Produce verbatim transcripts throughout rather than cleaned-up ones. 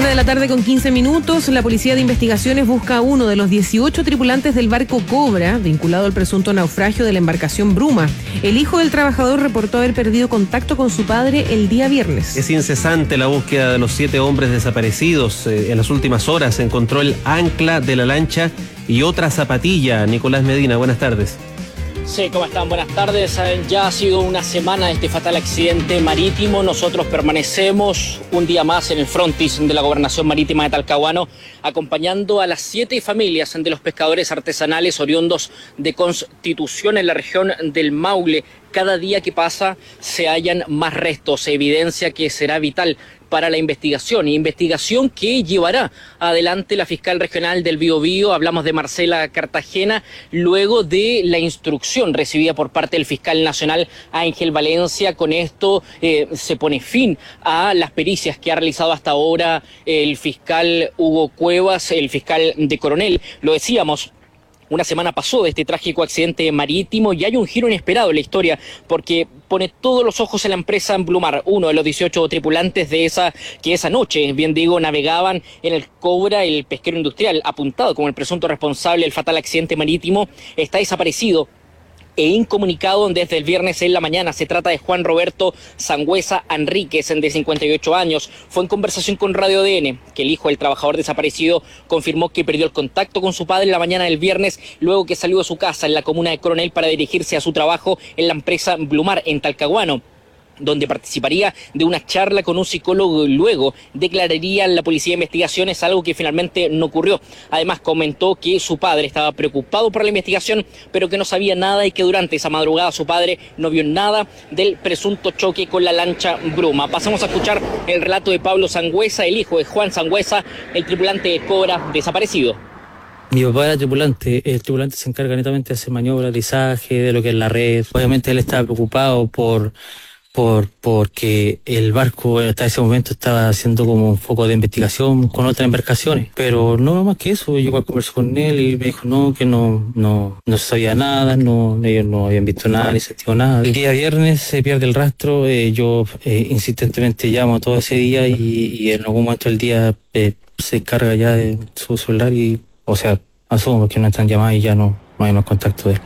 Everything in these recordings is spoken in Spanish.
de la tarde con quince minutos, la Policía de Investigaciones busca a uno de los dieciocho tripulantes del barco Cobra, vinculado al presunto naufragio de la embarcación Bruma. El hijo del trabajador reportó haber perdido contacto con su padre el día viernes. Es incesante la búsqueda de los siete hombres desaparecidos. En las últimas horas se encontró el ancla de la lancha y otra zapatilla. Nicolás Medina, buenas tardes. Sí, ¿cómo están? Buenas tardes. Ya ha sido una semana de este fatal accidente marítimo. Nosotros permanecemos un día más en el frontis de la Gobernación Marítima de Talcahuano, acompañando a las siete familias de los pescadores artesanales oriundos de Constitución en la región del Maule. Cada día que pasa se hallan más restos, evidencia que será vital para la investigación, investigación que llevará adelante la fiscal regional del Biobío, hablamos de Marcela Cartagena, luego de la instrucción recibida por parte del fiscal nacional Ángel Valencia. Con esto eh, se pone fin a las pericias que ha realizado hasta ahora el fiscal Hugo Cuevas, el fiscal de Coronel. Lo decíamos, una semana pasó de este trágico accidente marítimo y hay un giro inesperado en la historia porque pone todos los ojos en la empresa Blumar, uno de los dieciocho tripulantes de esa que esa noche, bien digo, navegaban en el Cobra, el pesquero industrial, apuntado como el presunto responsable del fatal accidente marítimo, está desaparecido e incomunicado desde el viernes en la mañana. Se trata de Juan Roberto Sangüesa Enríquez, de cincuenta y ocho años. Fue en conversación con Radio D N que el hijo del trabajador desaparecido confirmó que perdió el contacto con su padre en la mañana del viernes, luego que salió de su casa en la comuna de Coronel para dirigirse a su trabajo en la empresa Blumar en Talcahuano, donde participaría de una charla con un psicólogo y luego declararía en la Policía de Investigaciones, algo que finalmente no ocurrió. Además comentó que su padre estaba preocupado por la investigación, pero que no sabía nada y que durante esa madrugada su padre no vio nada del presunto choque con la lancha Bruma. Pasamos a escuchar el relato de Pablo Sangüesa, el hijo de Juan Sangüesa, el tripulante de Cobra desaparecido. Mi papá era tripulante, el tripulante se encarga netamente de hacer maniobras, aterrizaje, de lo que es la red. Obviamente él estaba preocupado por... por porque el barco hasta ese momento estaba haciendo como un foco de investigación con otras embarcaciones, pero no más que eso. Yo igual conversé con él y me dijo no, que no no no sabía nada, no ellos no habían visto nada ni sentido nada. El día viernes se pierde el rastro, eh, yo eh, insistentemente llamo todo ese día y, y en algún momento del día eh, se carga ya de su celular y, o sea, asumo que no están llamadas y ya no, no hay más contacto de él.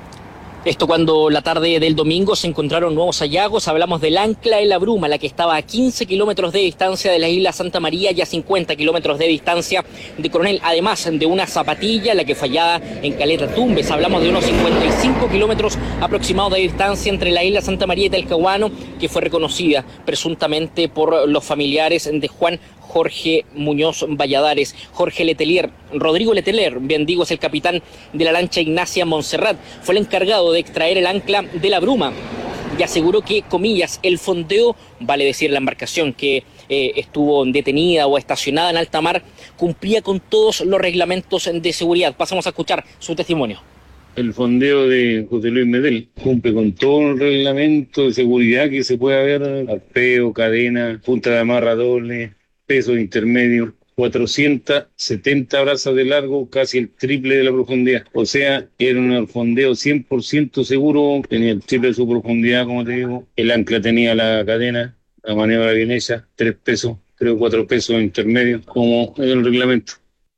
Esto cuando la tarde del domingo se encontraron nuevos hallazgos. Hablamos del ancla de la Bruma, la que estaba a quince kilómetros de distancia de la isla Santa María y a cincuenta kilómetros de distancia de Coronel. Además de una zapatilla, la que fallaba en Caleta Tumbes. Hablamos de unos cincuenta y cinco kilómetros aproximados de distancia entre la isla Santa María y Talcahuano, que fue reconocida presuntamente por los familiares de Juan Jorge Muñoz Valladares. Jorge Letelier, Rodrigo Letelier, bien digo, es el capitán de la lancha Ignacia Montserrat. Fue el encargado de extraer el ancla de la Bruma y aseguró que, comillas, el fondeo, vale decir la embarcación que eh, estuvo detenida o estacionada en alta mar, cumplía con todos los reglamentos de seguridad. Pasamos a escuchar su testimonio. El fondeo de José Luis Medel cumple con todo el reglamento de seguridad que se puede haber: arpeo, cadena, punta de amarra doble, peso intermedio, cuatrocientas setenta brazas de largo, casi el triple de la profundidad. O sea, era un fondeo cien por ciento seguro, tenía el triple de su profundidad, como te digo. El ancla tenía la cadena, la maniobra bien hecha, tres pesos, creo cuatro pesos intermedios, como en el reglamento.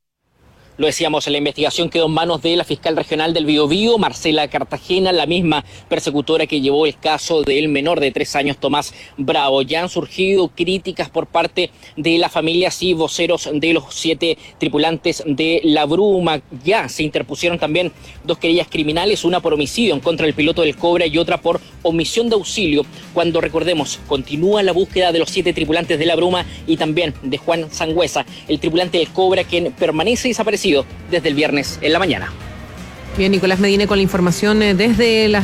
Lo decíamos, la investigación quedó en manos de la fiscal regional del Biobío, Marcela Cartagena, la misma persecutora que llevó el caso del menor de tres años, Tomás Bravo. Ya han surgido críticas por parte de las familias y voceros de los siete tripulantes de la Bruma. Ya se interpusieron también dos querellas criminales, una por homicidio en contra del piloto del Cobra y otra por omisión de auxilio, cuando, recordemos, continúa la búsqueda de los siete tripulantes de la Bruma y también de Juan Sangüesa, el tripulante del Cobra, quien permanece desaparecido desde el viernes en la mañana. Bien, Nicolás Medina con la información desde las